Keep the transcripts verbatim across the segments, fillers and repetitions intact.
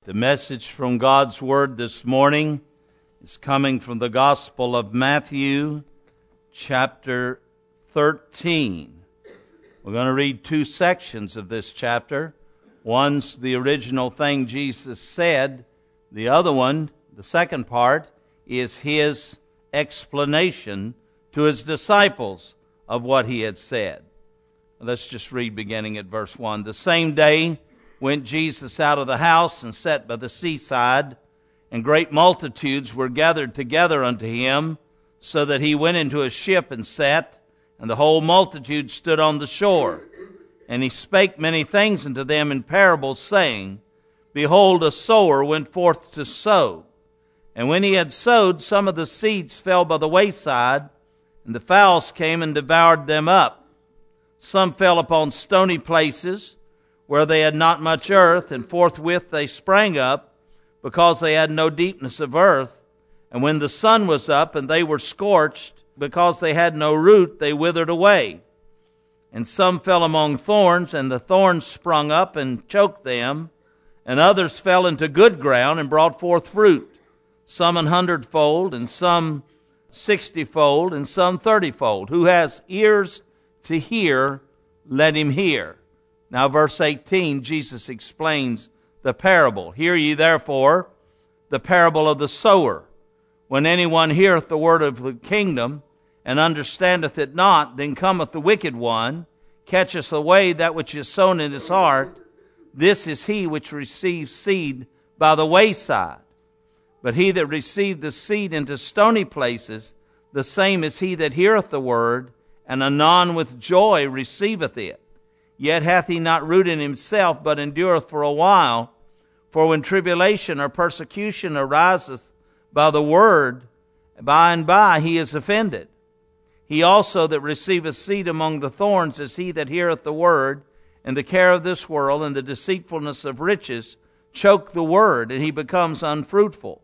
The message from God's Word this morning is coming from the Gospel of Matthew, chapter thirteen. We're going to read two sections of this chapter. One's the original thing Jesus said. The other one, the second part, is His explanation to His disciples of what He had said. Let's just read beginning at verse one. The same day went Jesus out of the house and sat by the seaside, and great multitudes were gathered together unto him, so that he went into a ship and sat, and the whole multitude stood on the shore. And he spake many things unto them in parables, saying, Behold, a sower went forth to sow. And when he had sowed, some of the seeds fell by the wayside, and the fowls came and devoured them up. Some fell upon stony places, where they had not much earth, and forthwith they sprang up, because they had no deepness of earth. And when the sun was up, and they were scorched, because they had no root, they withered away. And some fell among thorns, and the thorns sprung up and choked them. And others fell into good ground, and brought forth fruit, some an hundredfold, and some sixtyfold, and some thirtyfold. Who has ears to hear, let him hear. Now, verse eighteen, Jesus explains the parable. Hear ye therefore the parable of the sower. When anyone heareth the word of the kingdom, and understandeth it not, then cometh the wicked one, catcheth away that which is sown in his heart. This is he which receives seed by the wayside. But he that received the seed into stony places, the same is he that heareth the word, and anon with joy receiveth it. Yet hath he not root in himself, but endureth for a while. For when tribulation or persecution ariseth by the word, by and by he is offended. He also that receiveth seed among the thorns is he that heareth the word, and the care of this world and the deceitfulness of riches choke the word, and he becomes unfruitful.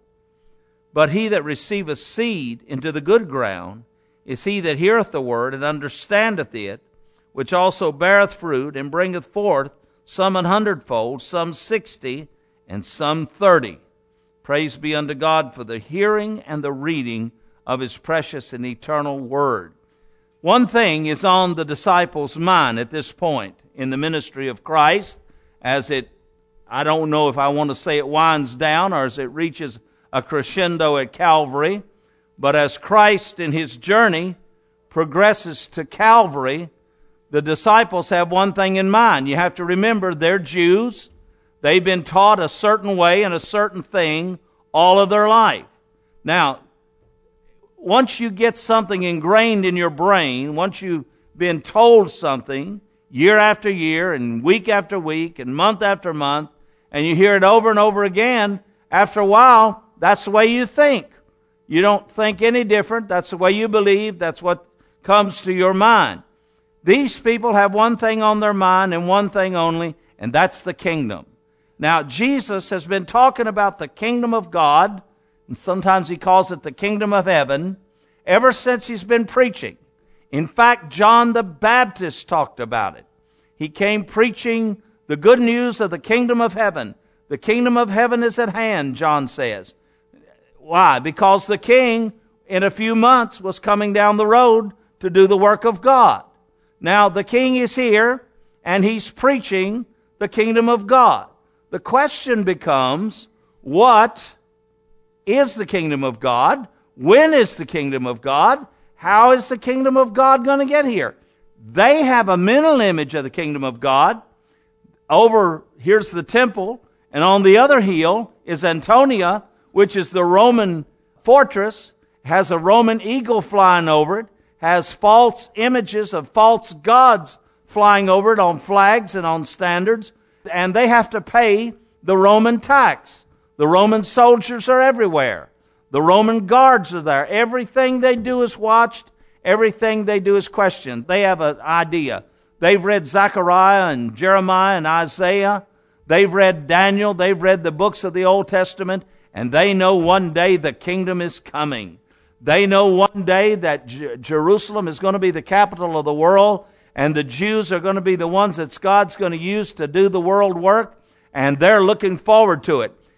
But he that receiveth seed into the good ground is he that heareth the word, and understandeth it, which also beareth fruit, and bringeth forth some an hundredfold, some sixty, and some thirty. Praise be unto God for the hearing and the reading of His precious and eternal word. One thing is on the disciples' mind at this point in the ministry of Christ, as it, I don't know if I want to say it winds down or as it reaches a crescendo at Calvary, but as Christ in His journey progresses to Calvary, the disciples have one thing in mind. You have to remember they're Jews. They've been taught a certain way and a certain thing all of their life. Now, once you get something ingrained in your brain, once you've been told something year after year and week after week and month after month, and you hear it over and over again, after a while, that's the way you think. You don't think any different. That's the way you believe. That's what comes to your mind. These people have one thing on their mind and one thing only, and that's the kingdom. Now, Jesus has been talking about the kingdom of God, and sometimes He calls it the kingdom of heaven, ever since He's been preaching. In fact, John the Baptist talked about it. He came preaching the good news of the kingdom of heaven. The kingdom of heaven is at hand, John says. Why? Because the king, in a few months, was coming down the road to do the work of God. Now, the king is here, and he's preaching the kingdom of God. The question becomes, what is the kingdom of God? When is the kingdom of God? How is the kingdom of God going to get here? They have a mental image of the kingdom of God. Over, here's the temple, and on the other hill is Antonia, which is the Roman fortress, has a Roman eagle flying over it, has false images of false gods flying over it on flags and on standards, and they have to pay the Roman tax. The Roman soldiers are everywhere. The Roman guards are there. Everything they do is watched. Everything they do is questioned. They have an idea. They've read Zechariah and Jeremiah and Isaiah. They've read Daniel. They've read the books of the Old Testament, and they know one day the kingdom is coming. They know one day that J- Jerusalem is going to be the capital of the world, and the Jews are going to be the ones that God's going to use to do the world work, and they're looking forward to it.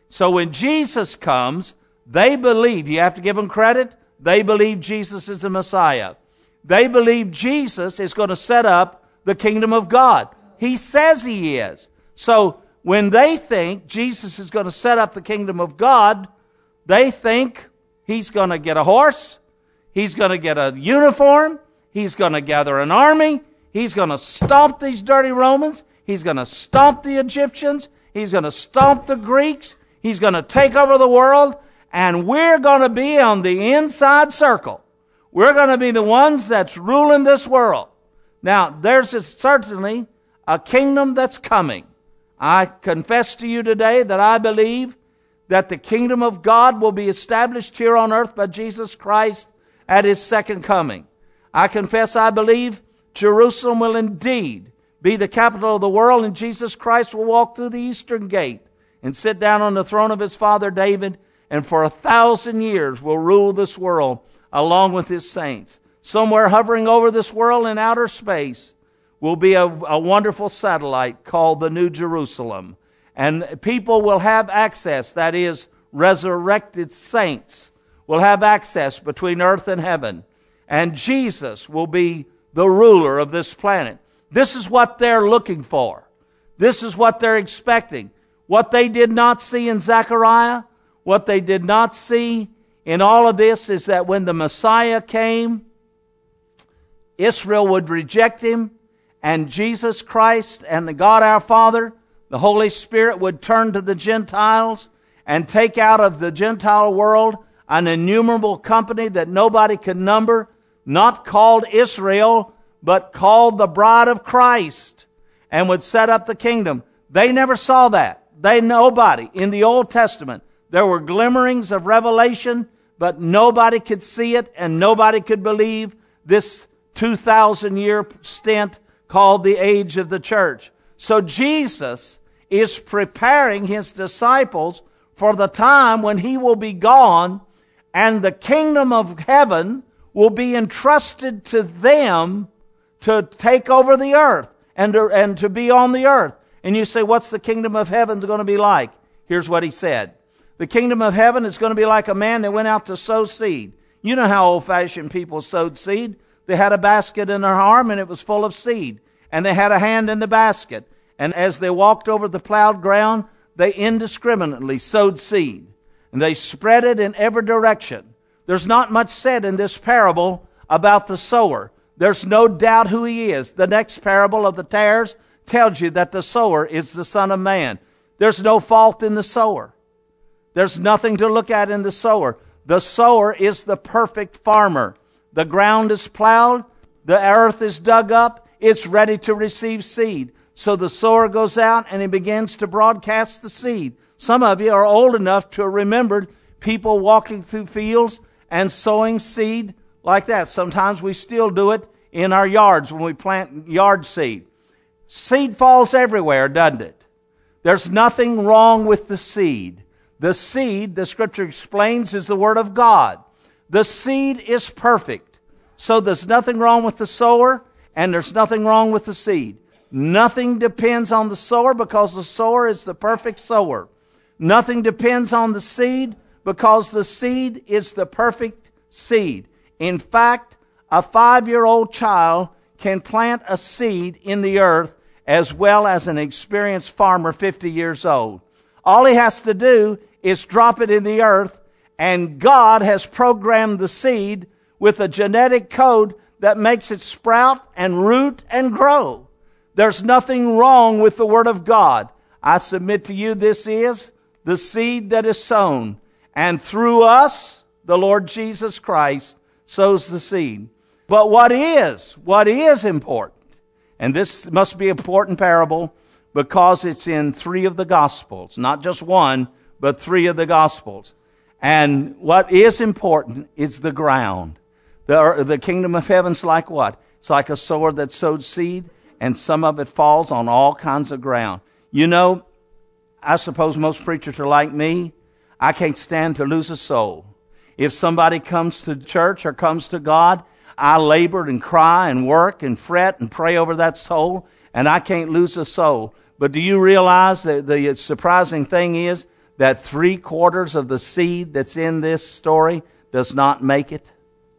So when Jesus comes, they believe, you have to give them credit, they believe Jesus is the Messiah. They believe Jesus is going to set up the kingdom of God. He says he is. So when they think Jesus is going to set up the kingdom of God, they think he's going to get a horse, he's going to get a uniform, he's going to gather an army, he's going to stomp these dirty Romans, he's going to stomp the Egyptians, he's going to stomp the Greeks, he's going to take over the world, and we're going to be on the inside circle. We're going to be the ones that's ruling this world. Now, there's certainly a kingdom that's coming. I confess to you today that I believe that the kingdom of God will be established here on earth by Jesus Christ at his second coming. I confess I believe Jerusalem will indeed be the capital of the world, and Jesus Christ will walk through the eastern gate and sit down on the throne of his father David, and for a thousand years will rule this world along with his saints. Somewhere hovering over this world in outer space will be a, a wonderful satellite called the New Jerusalem. And people will have access, that is, resurrected saints will have access between earth and heaven. And Jesus will be the ruler of this planet. This is what they're looking for. This is what they're expecting. What they did not see in Zechariah, what they did not see in all of this is that when the Messiah came, Israel would reject him, and Jesus Christ and the God our Father, the Holy Spirit, would turn to the Gentiles and take out of the Gentile world an innumerable company that nobody could number, not called Israel, but called the bride of Christ, and would set up the kingdom. They never saw that. They, nobody. In the Old Testament, there were glimmerings of revelation, but nobody could see it, and nobody could believe this two thousand year stint called the age of the church. So Jesus is preparing his disciples for the time when he will be gone, and the kingdom of heaven will be entrusted to them to take over the earth and to, and to be on the earth. And you say, what's the kingdom of heaven going to be like? Here's what he said. The kingdom of heaven is going to be like a man that went out to sow seed. You know how old-fashioned people sowed seed. They had a basket in their arm, and it was full of seed. And they had a hand in the basket. And as they walked over the plowed ground, they indiscriminately sowed seed. And they spread it in every direction. There's not much said in this parable about the sower. There's no doubt who he is. The next parable of the tares tells you that the sower is the Son of Man. There's no fault in the sower. There's nothing to look at in the sower. The sower is the perfect farmer. The ground is plowed. The earth is dug up. It's ready to receive seed. So the sower goes out and he begins to broadcast the seed. Some of you are old enough to have remembered people walking through fields and sowing seed like that. Sometimes we still do it in our yards when we plant yard seed. Seed falls everywhere, doesn't it? There's nothing wrong with the seed. The seed, the Scripture explains, is the Word of God. The seed is perfect. So there's nothing wrong with the sower, and there's nothing wrong with the seed. Nothing depends on the sower because the sower is the perfect sower. Nothing depends on the seed because the seed is the perfect seed. In fact, a five-year-old child can plant a seed in the earth as well as an experienced farmer fifty years old. All he has to do is drop it in the earth, and God has programmed the seed with a genetic code that makes it sprout and root and grow. There's nothing wrong with the Word of God. I submit to you this is the seed that is sown, and through us, the Lord Jesus Christ sows the seed. But what is, what is important, and this must be an important parable because it's in three of the Gospels, not just one, but three of the Gospels. And what is important is the ground. The, the kingdom of heaven's like what? It's like a sower that sowed seed, and some of it falls on all kinds of ground. You know, I suppose most preachers are like me. I can't stand to lose a soul. If somebody comes to church or comes to God, I labor and cry and work and fret and pray over that soul, and I can't lose a soul. But do you realize that the surprising thing is that three quarters of the seed that's in this story does not make it?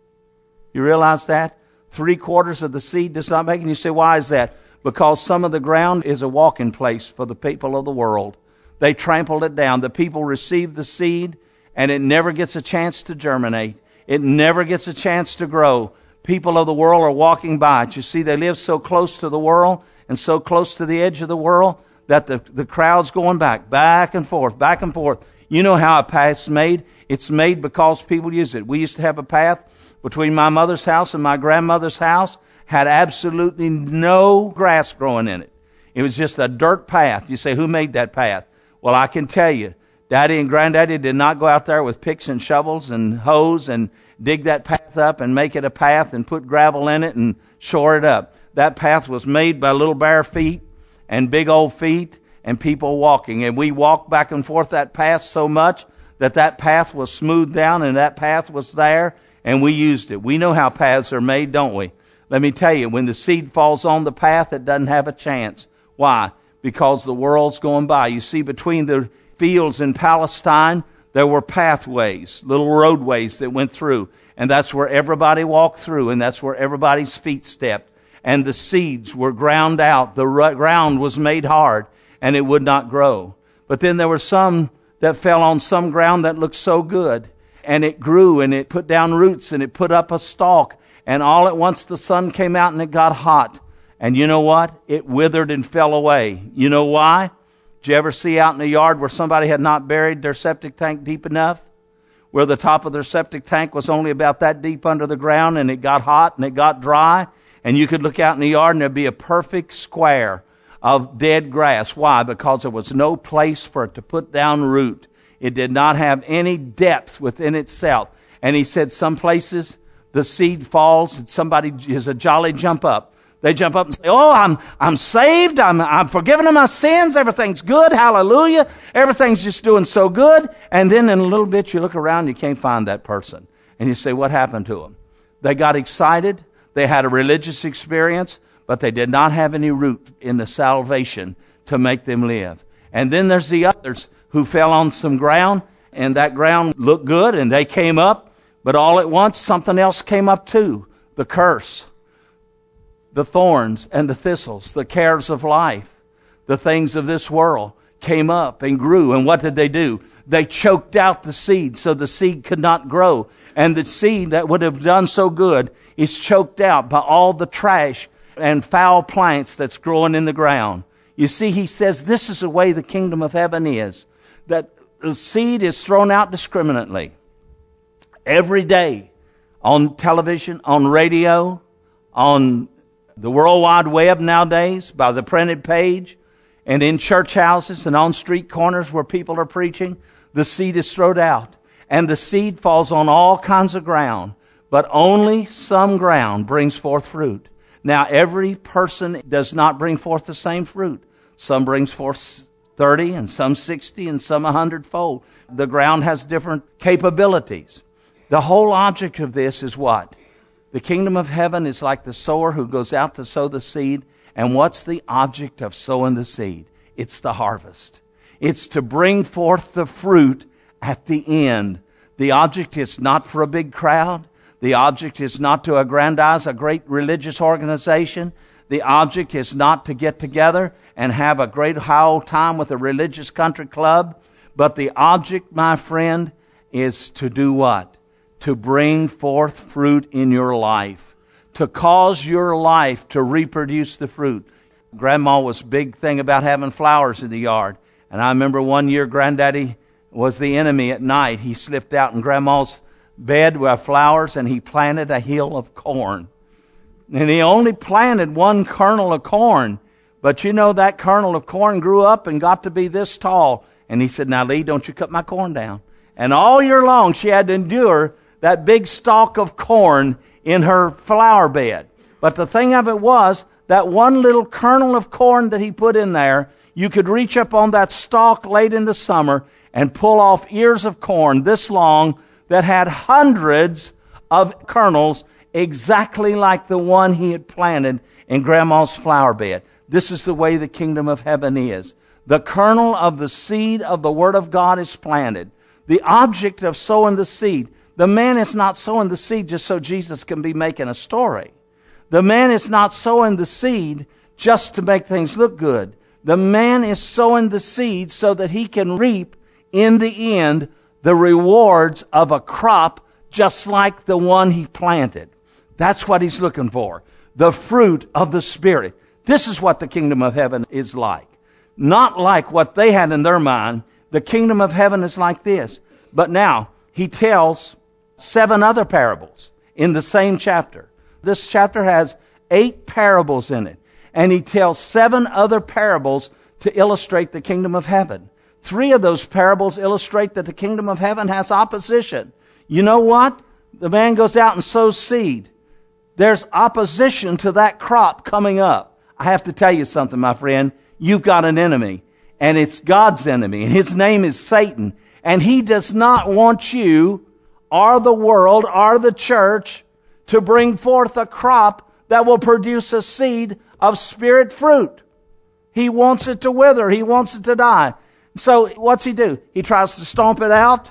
You realize that? Three quarters of the seed does not make it. And you say, why is that? Because some of the ground is a walking place for the people of the world. They trampled it down. The people receive the seed, and it never gets a chance to germinate. It never gets a chance to grow. People of the world are walking by it. You see, they live so close to the world and so close to the edge of the world that the, the crowd's going back, back and forth, back and forth. You know how a path's made. It's made because people use it. We used to have a path between my mother's house and my grandmother's house, had absolutely no grass growing in it. It was just a dirt path. You say, who made that path? Well, I can tell you, Daddy and Granddaddy did not go out there with picks and shovels and hoes and dig that path up and make it a path and put gravel in it and shore it up. That path was made by little bare feet and big old feet and people walking. And we walked back and forth that path so much that that path was smoothed down and that path was there, and we used it. We know how paths are made, don't we? Let me tell you, when the seed falls on the path, it doesn't have a chance. Why? Because the world's going by. You see, between the fields in Palestine, there were pathways, little roadways that went through. And that's where everybody walked through, and that's where everybody's feet stepped. And the seeds were ground out. The ground was made hard, and it would not grow. But then there were some that fell on some ground that looked so good. And it grew, and it put down roots, and it put up a stalk. And all at once the sun came out, and it got hot. And you know what? It withered and fell away. You know why? Did you ever see out in the yard where somebody had not buried their septic tank deep enough? Where the top of their septic tank was only about that deep under the ground, and it got hot and it got dry. And you could look out in the yard and there'd be a perfect square of dead grass. Why? Because there was no place for it to put down root. It did not have any depth within itself. And he said some places the seed falls and somebody is a jolly jump up. They jump up and say, oh, I'm I'm saved. I'm I'm forgiven of my sins. Everything's good. Hallelujah. Everything's just doing so good. And then in a little bit you look around and you can't find that person. And you say, what happened to them? They got excited. They had a religious experience, but they did not have any root in the salvation to make them live. And then there's the others who fell on some ground, and that ground looked good, and they came up, but all at once something else came up too. The curse, the thorns and the thistles, the cares of life, the things of this world came up and grew. And what did they do? They choked out the seed so the seed could not grow. And the seed that would have done so good is choked out by all the trash and foul plants that's growing in the ground. You see, he says this is the way the kingdom of heaven is. That the seed is thrown out discriminately. Every day on television, on radio, on the World Wide Web nowadays, by the printed page, and in church houses and on street corners where people are preaching, the seed is thrown out. And the seed falls on all kinds of ground, but only some ground brings forth fruit. Now, every person does not bring forth the same fruit. Some brings forth thirty, and some sixty, and some a hundredfold. The ground has different capabilities. The whole object of this is what? The kingdom of heaven is like the sower who goes out to sow the seed. And what's the object of sowing the seed? It's the harvest. It's to bring forth the fruit at the end. The object is not for a big crowd. The object is not to aggrandize a great religious organization. The object is not to get together and have a great high old time with a religious country club. But the object, my friend, is to do what? To bring forth fruit in your life. To cause your life to reproduce the fruit. Grandma was a big thing about having flowers in the yard. And I remember one year Granddaddy was the enemy at night. He slipped out in Grandma's bed with flowers and he planted a hill of corn. And he only planted one kernel of corn. But you know that kernel of corn grew up and got to be this tall. And he said, now Lee, don't you cut my corn down. And all year long she had to endure that big stalk of corn in her flower bed. But the thing of it was, that one little kernel of corn that he put in there, you could reach up on that stalk late in the summer and pull off ears of corn this long that had hundreds of kernels exactly like the one he had planted in Grandma's flower bed. This is the way the kingdom of heaven is. The kernel of the seed of the Word of God is planted. The object of sowing the seed. The man is not sowing the seed just so Jesus can be making a story. The man is not sowing the seed just to make things look good. The man is sowing the seed so that he can reap in the end the rewards of a crop just like the one he planted. That's what he's looking for. The fruit of the Spirit. This is what the kingdom of heaven is like. Not like what they had in their mind. The kingdom of heaven is like this. But now, he tells seven other parables in the same chapter. This chapter has eight parables in it. And he tells seven other parables to illustrate the kingdom of heaven. Three of those parables illustrate that the kingdom of heaven has opposition. You know what? The man goes out and sows seed. There's opposition to that crop coming up. I have to tell you something, my friend. You've got an enemy, and it's God's enemy, and his name is Satan. And he does not want you, or the world, or the church, to bring forth a crop that will produce a seed of spirit fruit. He wants it to wither. He wants it to die. So what's he do? He tries to stomp it out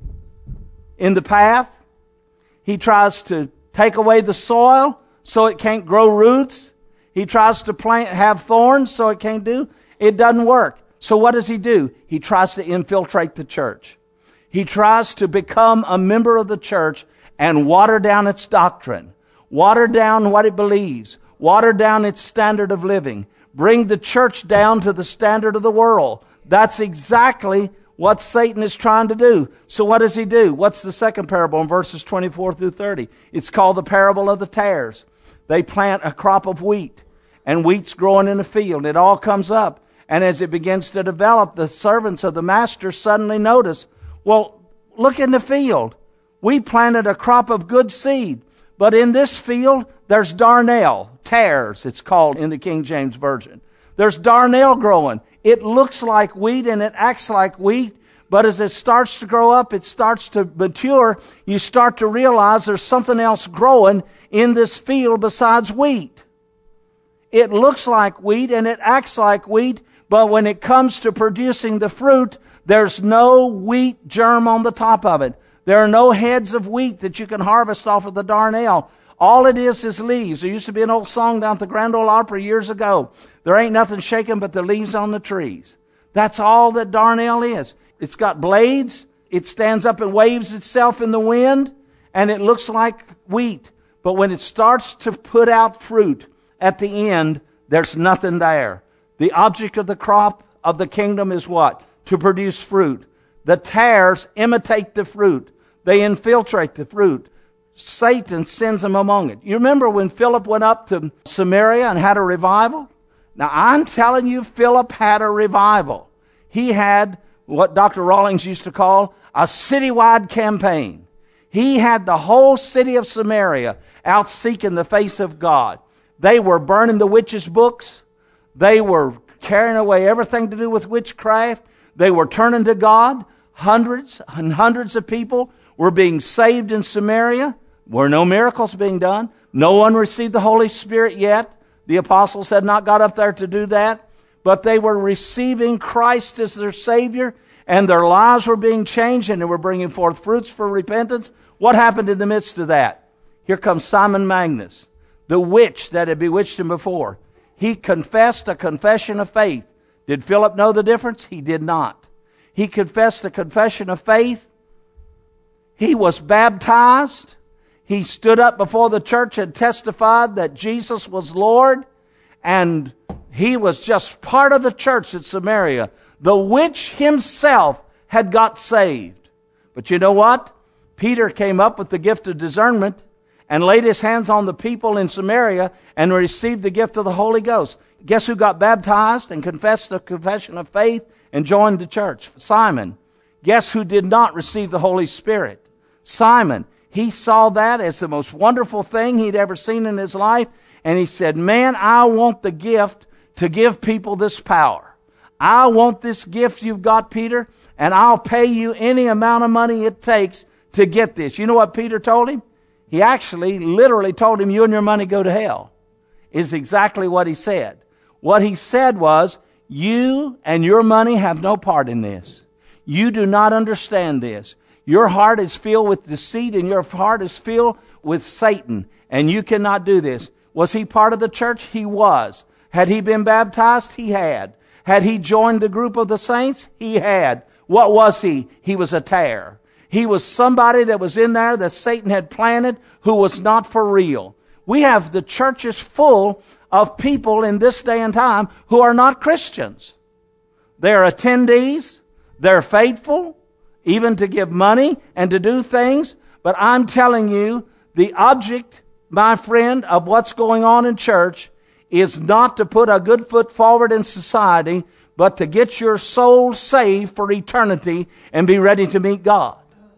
in the path. He tries to take away the soil so it can't grow roots. He tries to plant, have thorns so it can't do. It doesn't work. So what does he do? He tries to infiltrate the church. He tries to become a member of the church and water down its doctrine, water down what it believes, water down its standard of living, bring the church down to the standard of the world. That's exactly what Satan is trying to do. So what does he do? What's the second parable in verses twenty-four through thirty? It's called the parable of the tares. They plant a crop of wheat, and wheat's growing in the field. It all comes up, and as it begins to develop, the servants of the master suddenly notice, well, look in the field. We planted a crop of good seed, but in this field, there's darnel, tares, it's called in the King James Version. There's darnel growing. It looks like wheat and it acts like wheat, but as it starts to grow up, it starts to mature, you start to realize there's something else growing in this field besides wheat. It looks like wheat and it acts like wheat, but when it comes to producing the fruit, there's no wheat germ on the top of it. There are no heads of wheat that you can harvest off of the darnel. All it is is leaves. There used to be an old song down at the Grand Ole Opry years ago. There ain't nothing shaking but the leaves on the trees. That's all that darnel is. It's got blades. It stands up and waves itself in the wind, and it looks like wheat. But when it starts to put out fruit at the end, there's nothing there. The object of the crop of the kingdom is what? To produce fruit. The tares imitate the fruit. They infiltrate the fruit. Satan sends them among it. You remember when Philip went up to Samaria and had a revival? Now, I'm telling you, Philip had a revival. He had what Doctor Rawlings used to call a citywide campaign. He had the whole city of Samaria out seeking the face of God. They were burning the witches' books. They were carrying away everything to do with witchcraft. They were turning to God. Hundreds and hundreds of people were being saved in Samaria. Were no miracles being done. No one received the Holy Spirit yet. The apostles had not got up there to do that. But they were receiving Christ as their Savior, and their lives were being changed, and they were bringing forth fruits for repentance. What happened in the midst of that? Here comes Simon Magus, the witch that had bewitched him before. He confessed a confession of faith. Did Philip know the difference? He did not. He confessed a confession of faith. He was baptized. He stood up before the church and testified that Jesus was Lord. And he was just part of the church at Samaria. The witch himself had got saved. But you know what? Peter came up with the gift of discernment and laid his hands on the people in Samaria and received the gift of the Holy Ghost. Guess who got baptized and confessed the confession of faith and joined the church? Simon. Guess who did not receive the Holy Spirit? Simon. He saw that as the most wonderful thing he'd ever seen in his life. And he said, man, I want the gift to give people this power. I want this gift you've got, Peter, and I'll pay you any amount of money it takes to get this. You know what Peter told him? He actually literally told him, you and your money go to hell, is exactly what he said. What he said was, You and your money have no part in this. You do not understand this. Your heart is filled with deceit and your heart is filled with Satan, and you cannot do this. Was he part of the church? He was. Had he been baptized? He had. Had he joined the group of the saints? He had. What was he? He was a tare. He was somebody that was in there that Satan had planted who was not for real. We have the churches full of people in this day and time who are not Christians. They're attendees. They're faithful, even to give money and to do things. But I'm telling you, the object, my friend, of what's going on in church is not to put a good foot forward in society, but to get your soul saved for eternity and be ready to meet God.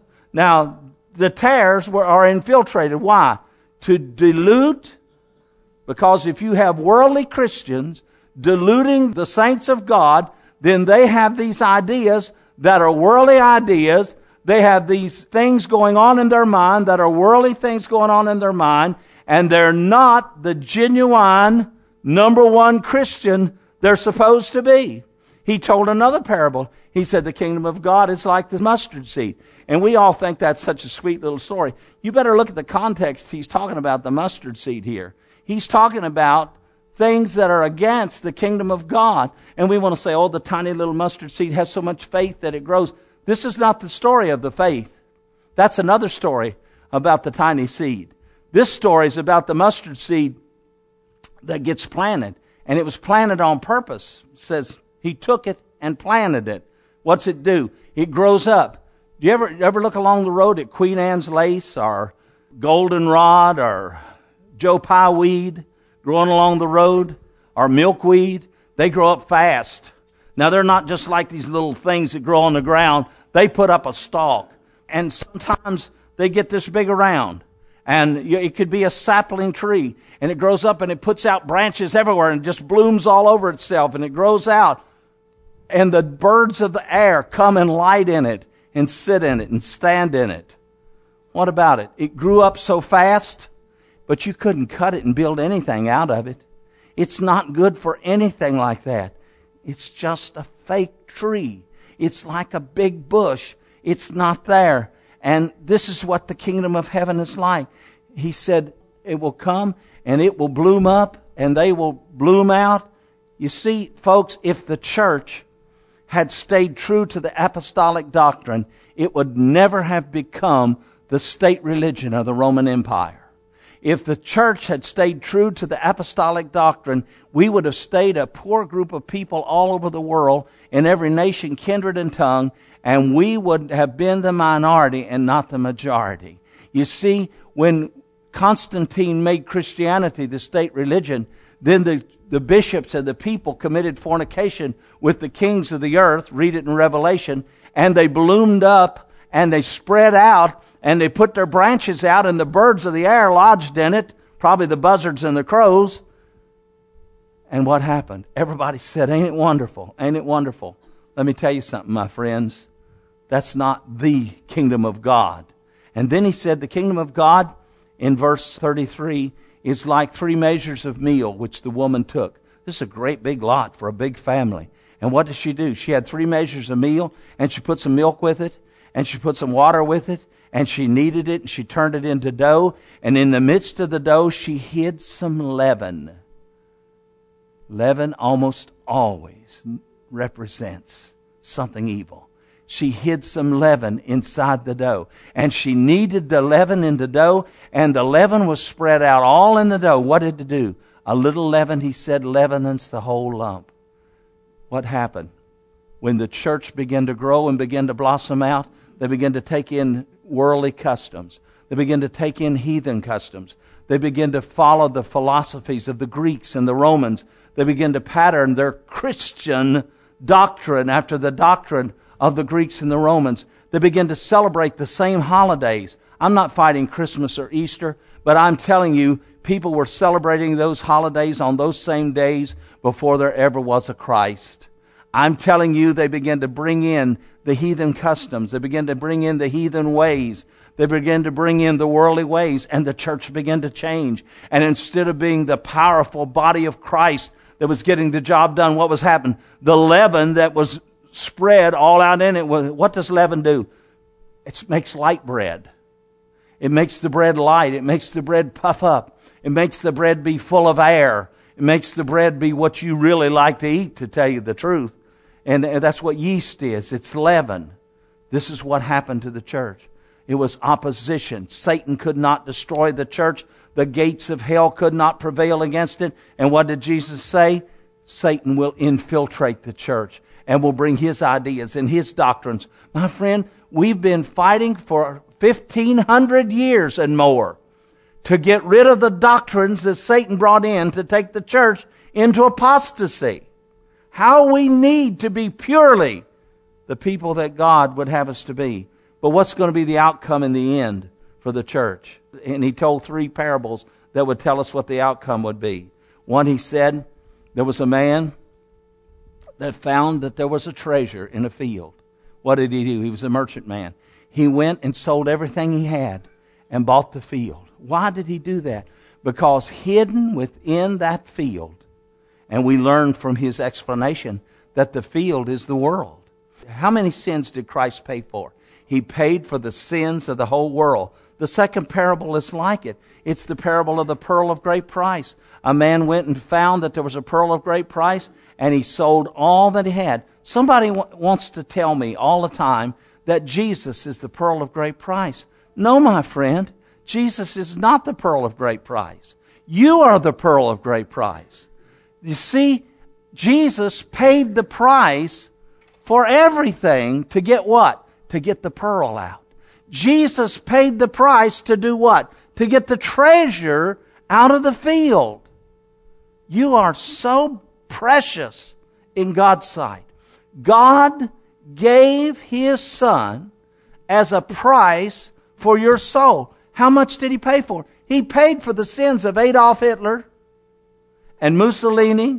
Now, the tares were, are infiltrated. Why? To dilute, because if you have worldly Christians diluting the saints of God, then they have these ideas that are worldly ideas. They have these things going on in their mind that are worldly things going on in their mind, and they're not the genuine number one Christian they're supposed to be. He told another parable. He said the kingdom of God is like the mustard seed. And we all think that's such a sweet little story. You better look at the context. He's talking about the mustard seed here. He's talking about things that are against the kingdom of God. And we want to say, oh, the tiny little mustard seed has so much faith that it grows. This is not the story of the faith. That's another story about the tiny seed. This story is about the mustard seed that gets planted. And it was planted on purpose. It says he took it and planted it. What's it do? It grows up. Do you ever, ever look along the road at Queen Anne's lace or goldenrod or Joe Pye weed growing along the road or milkweed? They grow up fast. Now, they're not just like these little things that grow on the ground. They put up a stalk. And sometimes they get this big around. And it could be a sapling tree. And it grows up and it puts out branches everywhere and just blooms all over itself. And it grows out. And the birds of the air come and light in it and sit in it and stand in it. What about it? It grew up so fast, but you couldn't cut it and build anything out of it. It's not good for anything like that. It's just a fake tree. It's like a big bush. It's not there. And this is what the kingdom of heaven is like. He said it will come and it will bloom up and they will bloom out. You see, folks, if the church had stayed true to the apostolic doctrine, it would never have become the state religion of the Roman Empire. If the church had stayed true to the apostolic doctrine, we would have stayed a poor group of people all over the world, in every nation, kindred, and tongue, and we would have been the minority and not the majority. You see, when Constantine made Christianity the state religion, then the The bishops and the people committed fornication with the kings of the earth, read it in Revelation, and they bloomed up and they spread out and they put their branches out and the birds of the air lodged in it, probably the buzzards and the crows. And what happened? Everybody said, ain't it wonderful? Ain't it wonderful? Let me tell you something, my friends. That's not the kingdom of God. And then he said the kingdom of God in verse thirty-three is like three measures of meal, which the woman took. This is a great big lot for a big family. And what does she do? She had three measures of meal, and she put some milk with it, and she put some water with it, and she kneaded it, and she turned it into dough. And in the midst of the dough, she hid some leaven. Leaven almost always represents something evil. She hid some leaven inside the dough. And she kneaded the leaven into dough, and the leaven was spread out all in the dough. What did it do? A little leaven, he said, leaveneth the whole lump. What happened? When the church began to grow and began to blossom out, they began to take in worldly customs. They began to take in heathen customs. They began to follow the philosophies of the Greeks and the Romans. They began to pattern their Christian doctrine after the doctrine of the Greeks and the Romans. They begin to celebrate the same holidays. I'm not fighting Christmas or Easter, but I'm telling you, people were celebrating those holidays on those same days before there ever was a Christ. I'm telling you, they began to bring in the heathen customs. They began to bring in the heathen ways. They began to bring in the worldly ways, and the church began to change. And instead of being the powerful body of Christ that was getting the job done. What was happening? The leaven that was spread all out in it. What does leaven do? It makes light bread. It makes the bread light. It makes the bread puff up. It makes the bread be full of air. It makes the bread be what you really like to eat, to tell you the truth. And that's what yeast is. It's leaven. This is what happened to the church. It was opposition. Satan could not destroy the church. The gates of hell could not prevail against it. And what did Jesus say? Satan will infiltrate the church and will bring his ideas and his doctrines. My friend, we've been fighting for fifteen hundred years and more to get rid of the doctrines that Satan brought in to take the church into apostasy. How we need to be purely the people that God would have us to be. But what's going to be the outcome in the end for the church? And he told three parables that would tell us what the outcome would be. One, he said, there was a man that found that there was a treasure in a field. What did he do? He was a merchant man. He went and sold everything he had and bought the field. Why did he do that? Because hidden within that field, and we learned from his explanation that the field is the world. How many sins did Christ pay for? He paid for the sins of the whole world. The second parable is like it. It's the parable of the pearl of great price. A man went and found that there was a pearl of great price, and he sold all that he had. Somebody w- wants to tell me all the time that Jesus is the pearl of great price. No, my friend, Jesus is not the pearl of great price. You are the pearl of great price. You see, Jesus paid the price for everything to get what? To get the pearl out. Jesus paid the price to do what? To get the treasure out of the field. You are so precious in God's sight. God gave His Son as a price for your soul. How much did He pay for? He paid for the sins of Adolf Hitler and Mussolini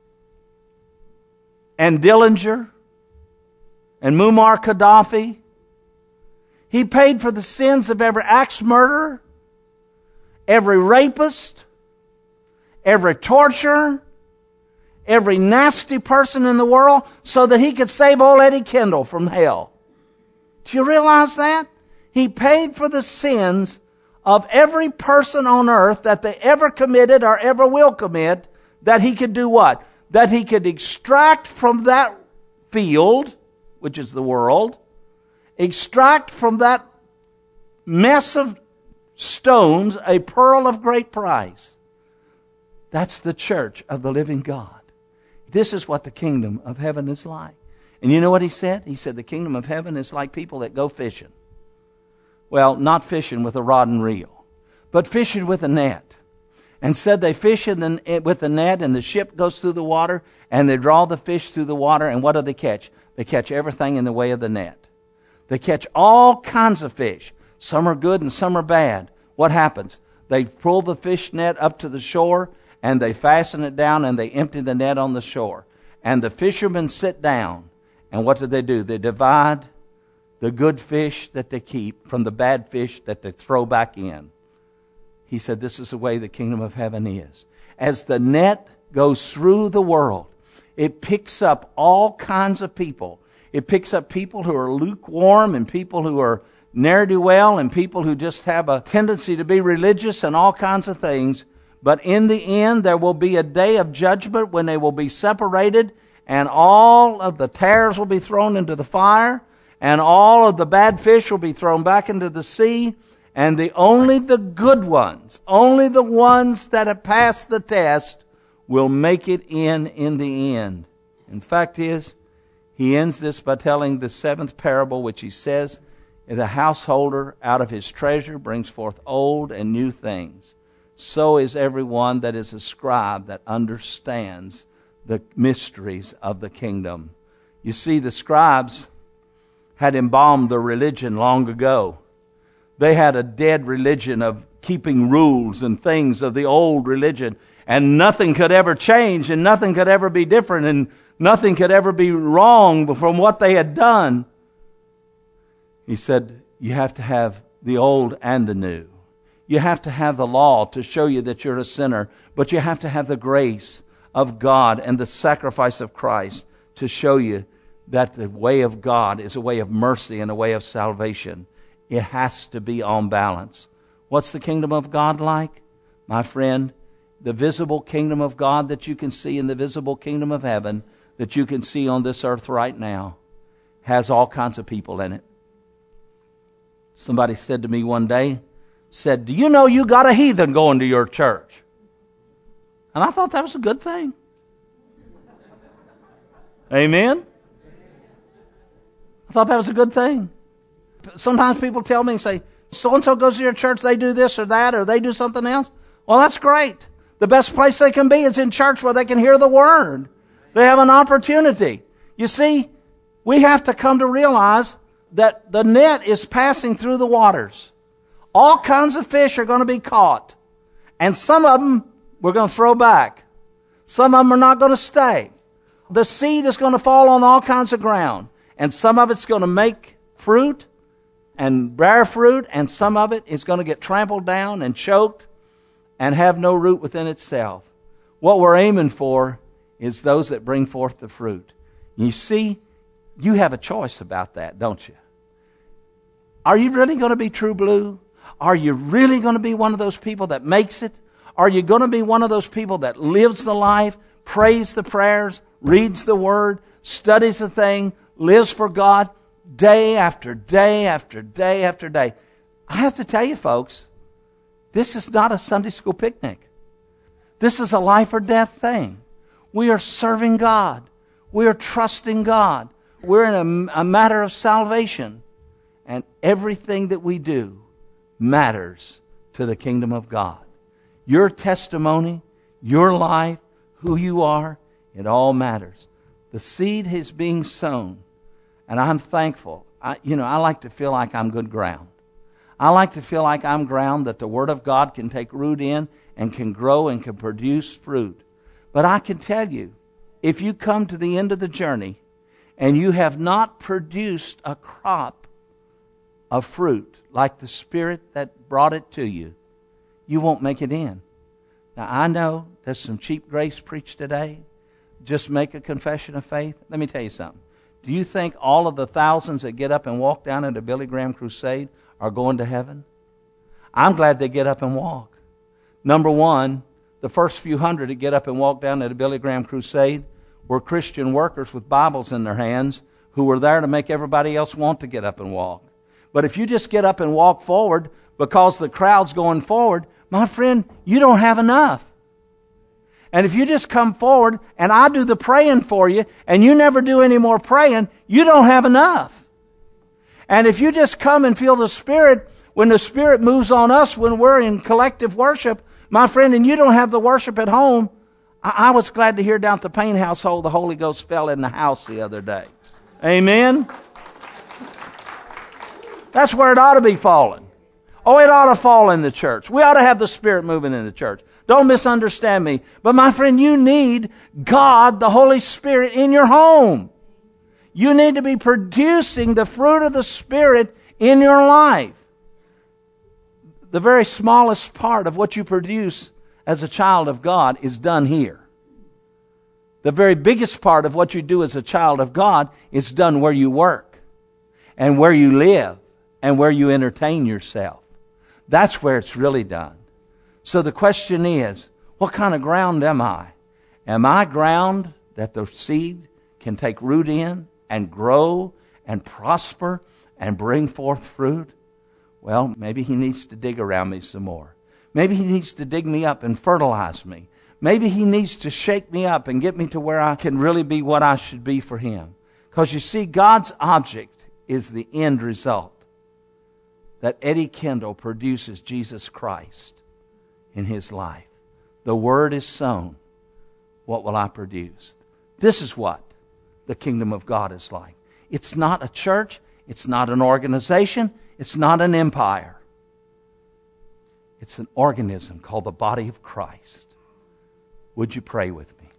and Dillinger and Muammar Gaddafi. He paid for the sins of every axe murderer, every rapist, every torturer, every nasty person in the world, so that He could save old Eddie Kendall from hell. Do you realize that? He paid for the sins of every person on earth that they ever committed or ever will commit, that He could do what? That He could extract from that field, which is the world, extract from that mess of stones a pearl of great price. That's the church of the living God. This is what the kingdom of heaven is like. And you know what He said? He said the kingdom of heaven is like people that go fishing. Well, not fishing with a rod and reel, but fishing with a net. And said they fish in the, with the net, and the ship goes through the water, and they draw the fish through the water, and what do they catch? They catch everything in the way of the net. They catch all kinds of fish. Some are good and some are bad. What happens? They pull the fish net up to the shore, and they fasten it down, and they empty the net on the shore. And the fishermen sit down, and what do they do? They divide the good fish that they keep from the bad fish that they throw back in. He said this is the way the kingdom of heaven is. As the net goes through the world, it picks up all kinds of people. It picks up people who are lukewarm and people who are ne'er-do-well and people who just have a tendency to be religious and all kinds of things. But in the end, there will be a day of judgment when they will be separated, and all of the tares will be thrown into the fire, and all of the bad fish will be thrown back into the sea, and the only the good ones, only the ones that have passed the test will make it in in the end. In fact is, He ends this by telling the seventh parable, which He says, the householder out of his treasure brings forth old and new things. So is everyone that is a scribe that understands the mysteries of the kingdom. You see, the scribes had embalmed their religion long ago. They had a dead religion of keeping rules and things of the old religion, and nothing could ever change, and nothing could ever be different, and nothing could ever be wrong from what they had done. He said, you have to have the old and the new. You have to have the law to show you that you're a sinner, but you have to have the grace of God and the sacrifice of Christ to show you that the way of God is a way of mercy and a way of salvation. It has to be on balance. What's the kingdom of God like? My friend, the visible kingdom of God that you can see in the visible kingdom of heaven that you can see on this earth right now has all kinds of people in it. Somebody said to me one day, said, do you know you got a heathen going to your church? And I thought that was a good thing. Amen? I thought that was a good thing. Sometimes people tell me and say, so-and-so goes to your church, they do this or that, or they do something else. Well, that's great. The best place they can be is in church where they can hear the Word. They have an opportunity. You see, we have to come to realize that the net is passing through the waters. All kinds of fish are going to be caught. And some of them we're going to throw back. Some of them are not going to stay. The seed is going to fall on all kinds of ground. And some of it's going to make fruit and bear fruit. And some of it is going to get trampled down and choked and have no root within itself. What we're aiming for is those that bring forth the fruit. You see, you have a choice about that, don't you? Are you really going to be true blue? Are you really going to be one of those people that makes it? Are you going to be one of those people that lives the life, prays the prayers, reads the Word, studies the thing, lives for God day after day after day after day? I have to tell you, folks, this is not a Sunday school picnic. This is a life or death thing. We are serving God. We are trusting God. We're in a, a matter of salvation. And everything that we do matters to the kingdom of God. Your testimony, your life, who you are, it all matters. The seed is being sown. And I'm thankful. I, you know, I like to feel like I'm good ground. I like to feel like I'm ground that the Word of God can take root in and can grow and can produce fruit. But I can tell you, if you come to the end of the journey and you have not produced a crop of fruit like the Spirit that brought it to you, you won't make it in. Now, I know there's some cheap grace preached today. Just make a confession of faith. Let me tell you something. Do you think all of the thousands that get up and walk down at a Billy Graham crusade are going to heaven? I'm glad they get up and walk. Number one, the first few hundred that get up and walk down at a Billy Graham crusade were Christian workers with Bibles in their hands who were there to make everybody else want to get up and walk. But if you just get up and walk forward because the crowd's going forward, my friend, you don't have enough. And if you just come forward and I do the praying for you and you never do any more praying, you don't have enough. And if you just come and feel the Spirit, when the Spirit moves on us when we're in collective worship, my friend, and you don't have the worship at home, I, I was glad to hear down at the Payne household the Holy Ghost fell in the house the other day. Amen? That's where it ought to be falling. Oh, it ought to fall in the church. We ought to have the Spirit moving in the church. Don't misunderstand me. But my friend, you need God, the Holy Spirit, in your home. You need to be producing the fruit of the Spirit in your life. The very smallest part of what you produce as a child of God is done here. The very biggest part of what you do as a child of God is done where you work and where you live and where you entertain yourself. That's where it's really done. So the question is, what kind of ground am I? Am I ground that the seed can take root in and grow and prosper and bring forth fruit? Well, maybe He needs to dig around me some more. Maybe He needs to dig me up and fertilize me. Maybe He needs to shake me up and get me to where I can really be what I should be for Him. Because you see, God's object is the end result. That Eddie Kendall produces Jesus Christ in his life. The Word is sown. What will I produce? This is what the kingdom of God is like. It's not a church. It's not an organization. It's not an empire. It's an organism called the body of Christ. Would you pray with me?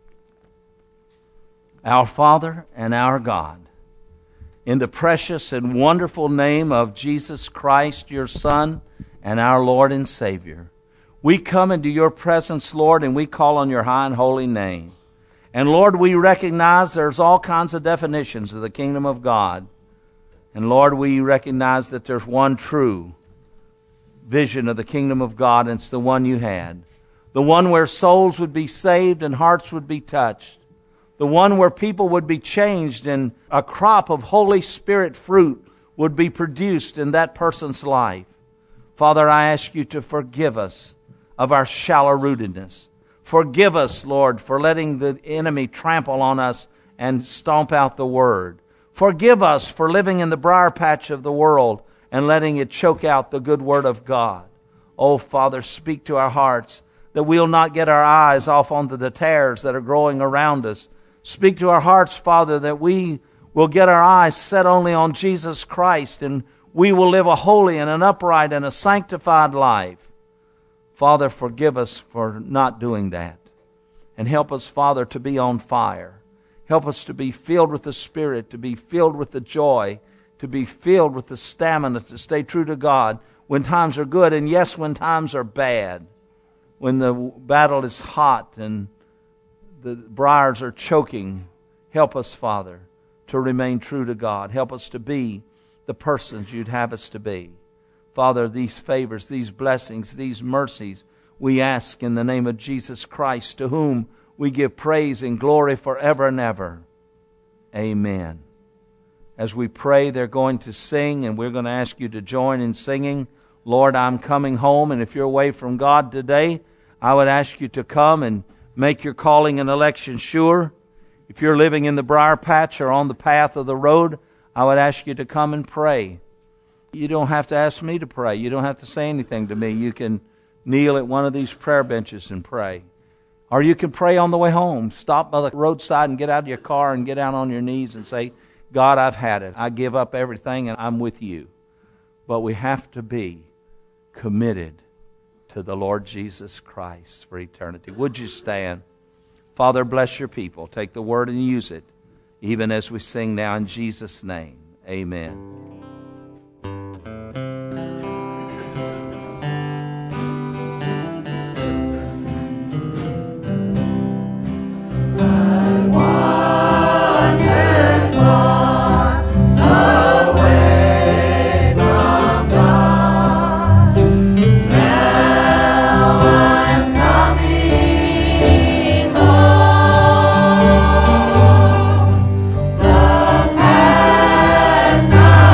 Our Father and our God, in the precious and wonderful name of Jesus Christ, your Son, and our Lord and Savior, we come into your presence, Lord, and we call on your high and holy name. And Lord, we recognize there's all kinds of definitions of the kingdom of God. And Lord, we recognize that there's one true vision of the kingdom of God, and it's the one you had. The one where souls would be saved and hearts would be touched. The one where people would be changed and a crop of Holy Spirit fruit would be produced in that person's life. Father, I ask you to forgive us of our shallow rootedness. Forgive us, Lord, for letting the enemy trample on us and stomp out the word. Forgive us for living in the briar patch of the world and letting it choke out the good word of God. Oh, Father, speak to our hearts that we'll not get our eyes off onto the tares that are growing around us. Speak to our hearts, Father, that we will get our eyes set only on Jesus Christ, and we will live a holy and an upright and a sanctified life. Father, forgive us for not doing that. And help us, Father, to be on fire. Help us to be filled with the Spirit, to be filled with the joy, to be filled with the stamina to stay true to God when times are good, and yes, when times are bad. When the battle is hot and the briars are choking, help us, Father, to remain true to God. Help us to be the persons you'd have us to be. Father, these favors, these blessings, these mercies, we ask in the name of Jesus Christ, to whom we give praise and glory forever and ever. Amen. As we pray, they're going to sing, and we're going to ask you to join in singing, Lord, I'm Coming Home. And if you're away from God today, I would ask you to come and make your calling and election sure. If you're living in the briar patch or on the path of the road, I would ask you to come and pray. You don't have to ask me to pray. You don't have to say anything to me. You can kneel at one of these prayer benches and pray. Or you can pray on the way home. Stop by the roadside and get out of your car and get down on your knees and say, God, I've had it. I give up everything and I'm with you. But we have to be committed to the Lord Jesus Christ for eternity. Would you stand? Father, bless your people. Take the word and use it, even as we sing now in Jesus' name. Amen. The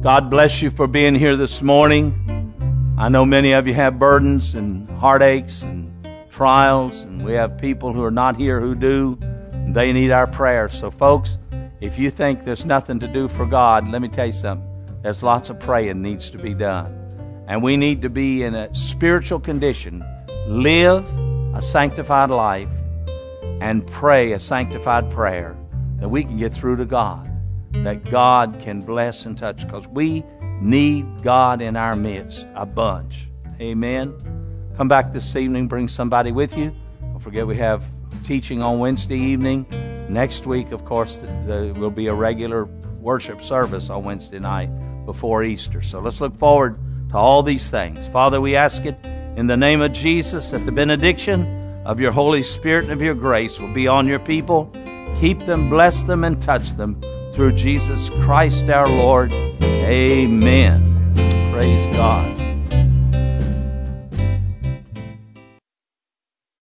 God bless you for being here this morning. I know many of you have burdens and heartaches and trials, and we have people who are not here who do. They need our prayers. So folks, if you think there's nothing to do for God, let me tell you something. There's lots of praying needs to be done. And we need to be in a spiritual condition, live a sanctified life, and pray a sanctified prayer that we can get through to God, that God can bless and touch, because we need God in our midst, a bunch. Amen. Come back this evening, bring somebody with you. Don't forget we have teaching on Wednesday evening. Next week, of course, there will be a regular worship service on Wednesday night before Easter. So let's look forward to all these things. Father, we ask it in the name of Jesus, that the benediction of your Holy Spirit and of your grace will be on your people. Keep them, bless them, and touch them through Jesus Christ our Lord. Amen. Praise God.